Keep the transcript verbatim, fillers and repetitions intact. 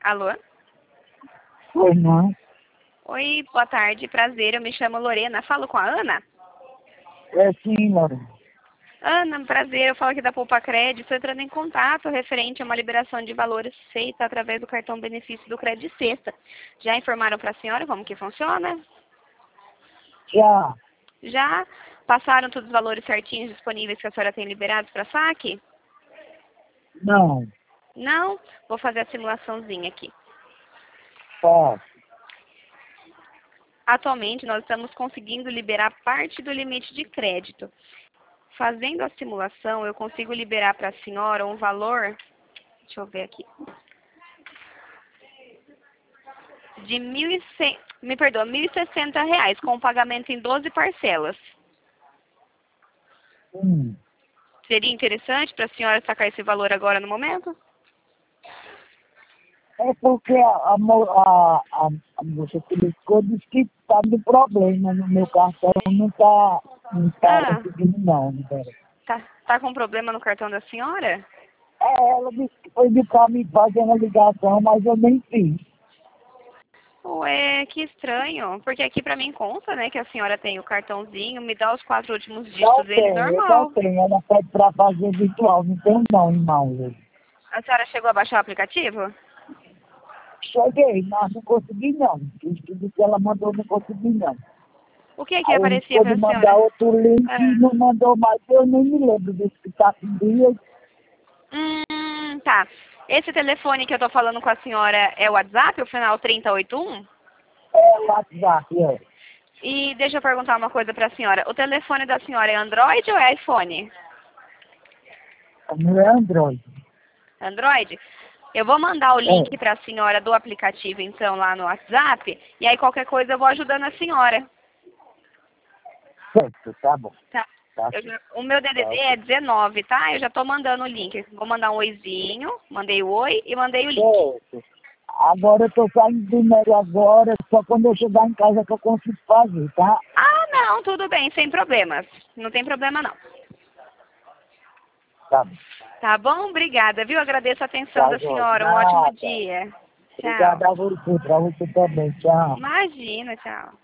Alô? Oi, não. Oi, boa tarde, prazer, eu me chamo Lorena. Falo com a Ana? É sim, Lorena. Ana, prazer, eu falo aqui da Poupa Crédito, estou entrando em contato referente a uma liberação de valores feita através do cartão benefício do Crédito Sexta. Já informaram para a senhora como que funciona? Já. Já passaram todos os valores certinhos disponíveis que a senhora tem liberados para saque? Não. Não? Vou fazer a simulaçãozinha aqui. Posso. Atualmente, nós estamos conseguindo liberar parte do limite de crédito. Fazendo a simulação, eu consigo liberar para a senhora um valor, deixa eu ver aqui, de mil e cem, me perdoa, mil e sessenta reais, com pagamento em doze parcelas. Hum. Seria interessante para a senhora sacar esse valor agora no momento? É porque a, a, mo- a, a, a moça que ligou disse que está de problema no meu cartão, não está não tá Ah, conseguindo não, libera. tá, tá com problema no cartão da senhora? É, ela disse que foi de pra me fazer uma ligação, mas eu nem fiz. Ué, que estranho, porque aqui pra mim conta, né, que a senhora tem o cartãozinho, me dá os quatro últimos Não dígitos dele tem, eu não normal. tenho, ela pede pra fazer virtual, não tem não, irmão. A senhora chegou a baixar o aplicativo? Cheguei, mas não consegui não. Tudo que ela mandou não consegui não. O que que Aí ele aparecia ficou pra de mandar senhora? outro link e Ah. não mandou mais. Eu nem me lembro desse que tá com dias. Hum, tá. Esse telefone que eu tô falando com a senhora é o WhatsApp, o final trinta e oitenta e um? É o WhatsApp, é. E deixa eu perguntar uma coisa pra senhora. O telefone da senhora é Android ou é iPhone? O meu é Android. Android? Eu vou mandar o É, link pra senhora do aplicativo, então, lá no WhatsApp. E aí, qualquer coisa, eu vou ajudando a senhora. certo, tá bom. Tá. Tá, Eu já- o meu tá D D D é ok. dezenove, tá? Eu já tô mandando o link. Vou mandar um oizinho. Mandei o oi e mandei o link. Certo. Agora eu tô saindo do médio agora, só quando eu chegar em casa que eu consigo fazer, tá? Ah, não, tudo bem, sem problemas. Não tem problema, não. Tá bom. Tá bom? Obrigada, viu? Agradeço a atenção Tá, da Jorge. senhora. Um ótimo Nada. dia. Obrigado Tchau. a você, pra você também. Tchau. Imagina, tchau.